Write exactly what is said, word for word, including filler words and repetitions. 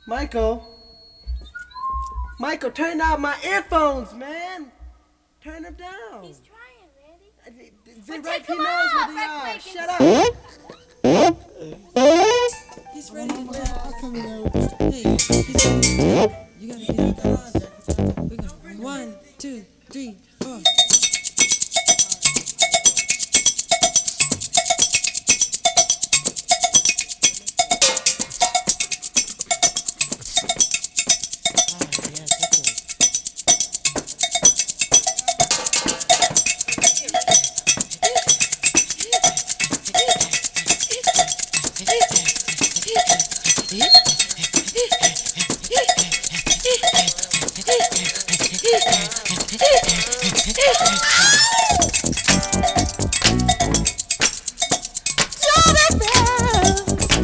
Michael. Michael, turn down my earphones, man. Turn them down. He's trying, Randy. Well, take he them knows off, where they are. right quick. Shut up. He's ready to jump. I'll come in there. Hey, he's ready to jump. You gotta get out the line. We go. One, two, three, four. Yes.